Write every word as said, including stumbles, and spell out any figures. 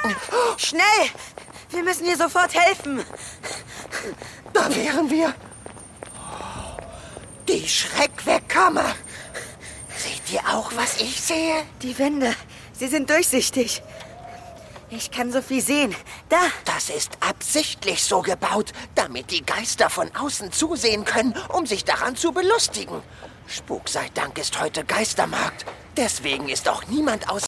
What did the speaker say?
Schnell! Wir müssen ihr sofort helfen. Da wären wir. Die Schreckweckkammer. Seht ihr auch, was ich sehe? Die Wände, sie sind durchsichtig. Ich kann so viel sehen. Da. Das ist absichtlich so gebaut, damit die Geister von außen zusehen können, um sich daran zu belustigen. Spuk sei Dank ist heute Geistermarkt. Deswegen ist auch niemand aus